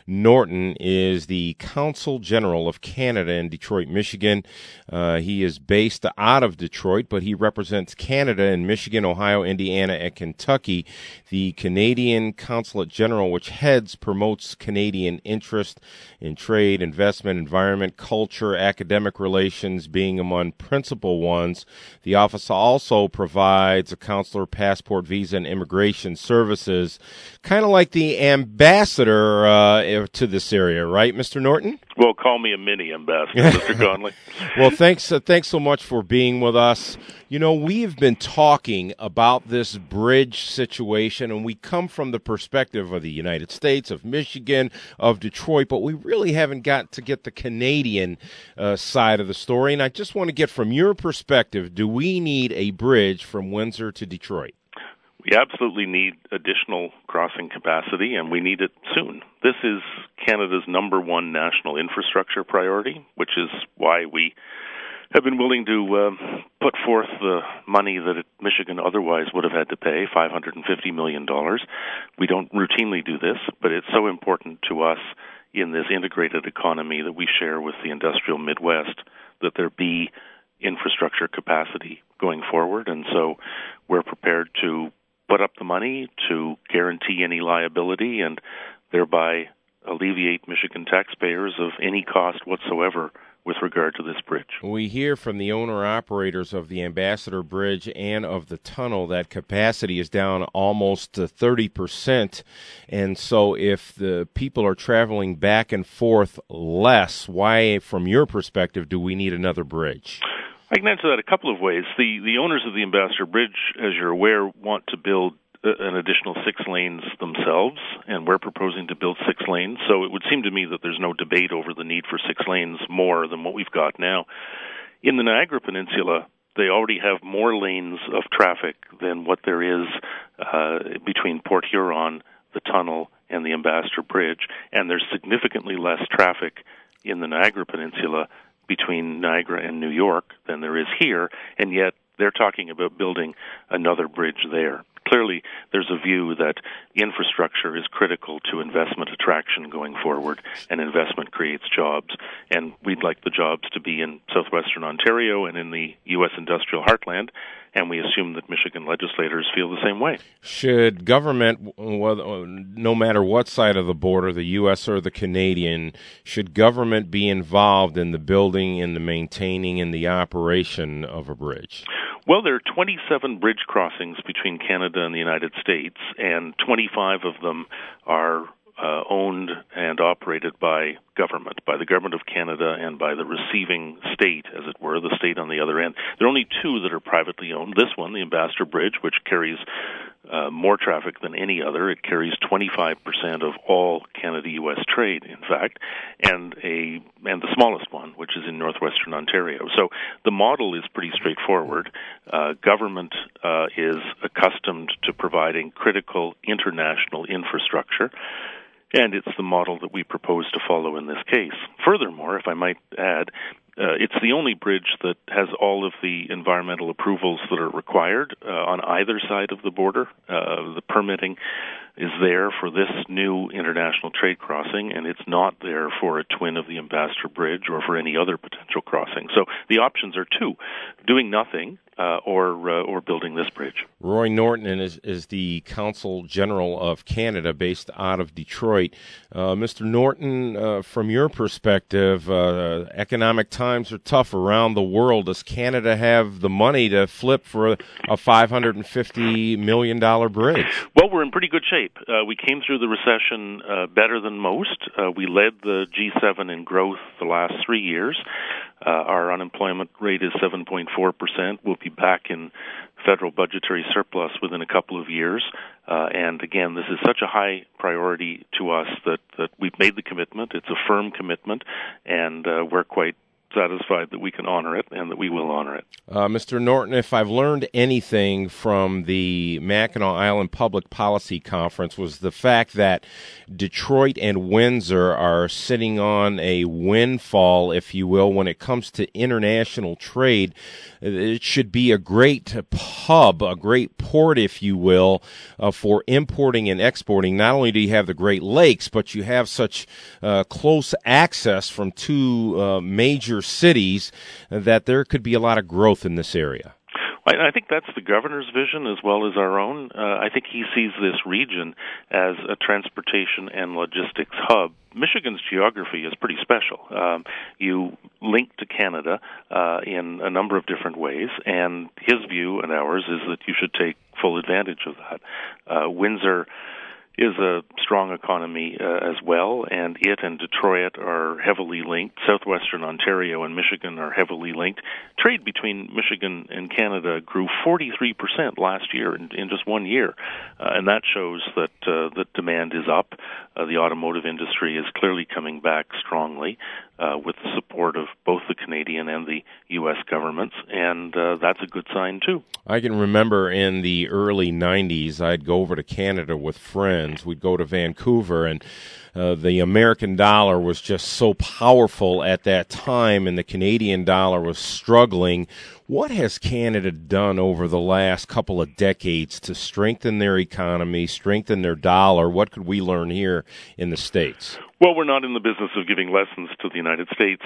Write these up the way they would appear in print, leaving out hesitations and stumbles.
Norton is the Consul General of Canada in Detroit, Michigan. He is based out of Detroit, but he represents Canada in Michigan, Ohio, Indiana, and Kentucky. The Canadian Consulate General, which promotes Canadian interest in trade, investment, environment, culture, academic relations being among principal ones. The office also provides a consular passport, visa, and immigration services, kind of like the ambassador to this area, right, Mr. Norton? Well, call me a mini ambassador, Mr. Conley. Well, thanks so much for being with us. You know, we've been talking about this bridge situation, and we come from the perspective of the United States, of Michigan, of Detroit, but we really haven't got to get the Canadian side of the story. And I just want to get from your perspective, do we need a bridge from Windsor to Detroit? We absolutely need additional crossing capacity, and we need it soon. This is Canada's number one national infrastructure priority, which is why we have been willing to put forth the money that Michigan otherwise would have had to pay, $550 million. We don't routinely do this, but it's so important to us in this integrated economy that we share with the industrial Midwest that there be infrastructure capacity going forward. And so we're prepared to put up the money to guarantee any liability and thereby alleviate Michigan taxpayers of any cost whatsoever with regard to this bridge. We hear from the owner-operators of the Ambassador Bridge and of the tunnel that capacity is down almost 30%. And so if the people are traveling back and forth less, why, from your perspective, do we need another bridge? I can answer that a couple of ways. The owners of the Ambassador Bridge, as you're aware, want to build an additional 6 lanes themselves, and we're proposing to build 6 lanes. So it would seem to me that there's no debate over the need for 6 lanes more than what we've got now. In the Niagara Peninsula, they already have more lanes of traffic than what there is between Port Huron, the tunnel, and the Ambassador Bridge, and there's significantly less traffic in the Niagara Peninsula between Niagara and New York than there is here, and yet they're talking about building another bridge there. Clearly, there's a view that infrastructure is critical to investment attraction going forward, and investment creates jobs. And we'd like the jobs to be in southwestern Ontario and in the U.S. industrial heartland, and we assume that Michigan legislators feel the same way. Should government, no matter what side of the border, the U.S. or the Canadian, should government be involved in the building and the maintaining and the operation of a bridge? Well, there are 27 bridge crossings between Canada and the United States, and 25 of them are owned and operated by government, by the government of Canada and by the receiving state, as it were, the state on the other end. There are only 2 that are privately owned. This one, the Ambassador Bridge, which carries more traffic than any other. It carries 25% of all Canada-U.S. trade, in fact, and the smallest one, which is in northwestern Ontario. So the model is pretty straightforward. Government is accustomed to providing critical international infrastructure, and it's the model that we propose to follow in this case. Furthermore, if I might add, it's the only bridge that has all of the environmental approvals that are required on either side of the border. The permitting is there for this new international trade crossing, and it's not there for a twin of the Ambassador Bridge or for any other potential crossing. So the options are 2, doing nothing or building this bridge. Roy Norton is the Consul General of Canada based out of Detroit. Mr. Norton, from your perspective, economic times are tough around the world. Does Canada have the money to flip for a $550 million bridge? Well, we're in pretty good shape. We came through the recession better than most. We led the G7 in growth the last 3 years. Our unemployment rate is 7.4%. We'll be back in federal budgetary surplus within a couple of years. And again, this is such a high priority to us that we've made the commitment. It's a firm commitment, and we're quite satisfied that we can honor it and that we will honor it. Mr. Norton, if I've learned anything from the Mackinac Island Public Policy Conference was the fact that Detroit and Windsor are sitting on a windfall, if you will, when it comes to international trade. It should be a great hub, a great port, if you will, for importing and exporting. Not only do you have the Great Lakes, but you have such close access from two major cities that there could be a lot of growth in this area. I think that's the governor's vision as well as our own. I think he sees this region as a transportation and logistics hub. Michigan's geography is pretty special. You link to Canada in a number of different ways, and his view and ours is that you should take full advantage of that. Windsor is a strong economy as well, and it and Detroit are heavily linked. Southwestern Ontario and Michigan are heavily linked. Trade between Michigan and Canada grew 43% last year in just 1 year, and that shows that demand is up. The automotive industry is clearly coming back strongly with the support of both the Canadian and the U.S. governments, and that's a good sign, too. I can remember in the early 90s, I'd go over to Canada with friends. We'd go to Vancouver, and the American dollar was just so powerful at that time, and the Canadian dollar was struggling. What has Canada done over the last couple of decades to strengthen their economy, strengthen their dollar? What could we learn here in the States? Well, we're not in the business of giving lessons to the United States.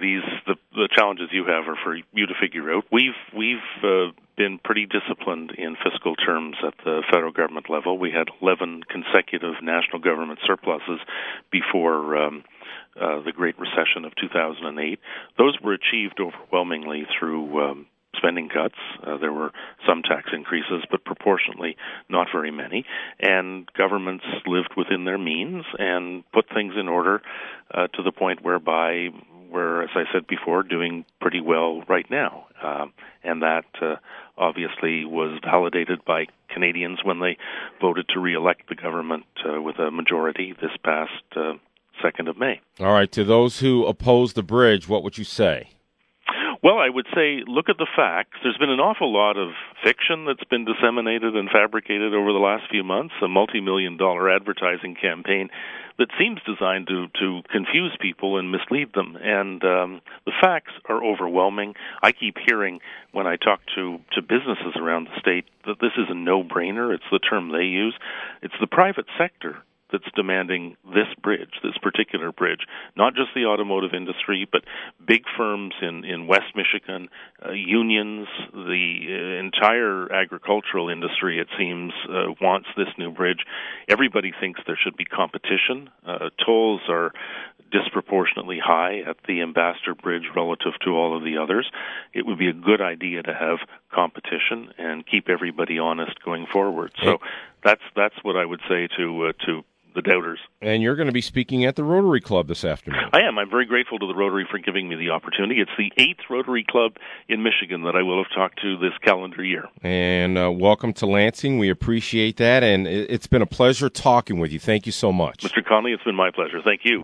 The challenges you have are for you to figure out. We've been pretty disciplined in fiscal terms at the federal government level. We had 11 consecutive national government surpluses before the Great Recession of 2008. Those were achieved overwhelmingly through spending cuts. There were some tax increases, but proportionately not very many. And governments lived within their means and put things in order to the point whereby we're, as I said before, doing pretty well right now. And that obviously was validated by Canadians when they voted to re-elect the government with a majority this past 2nd of May. All right, to those who oppose the bridge, what would you say? Well, I would say look at the facts. There's been an awful lot of fiction that's been disseminated and fabricated over the last few months, a multi-million-dollar advertising campaign that seems designed to confuse people and mislead them. And the facts are overwhelming. I keep hearing when I talk to businesses around the state that this is a no-brainer. It's the term they use. It's the private sector that's demanding this bridge, this particular bridge, not just the automotive industry, but big firms in West Michigan, unions, the entire agricultural industry, it seems, wants this new bridge. Everybody thinks there should be competition. Tolls are disproportionately high at the Ambassador Bridge relative to all of the others. It would be a good idea to have competition and keep everybody honest going forward. So that's what I would say to the doubters. And you're going to be speaking at the Rotary Club this afternoon. I am. I'm very grateful to the Rotary for giving me the opportunity. It's the 8th Rotary Club in Michigan that I will have talked to this calendar year. And welcome to Lansing. We appreciate that, and it's been a pleasure talking with you. Thank you so much. Mr. Conley, it's been my pleasure. Thank you.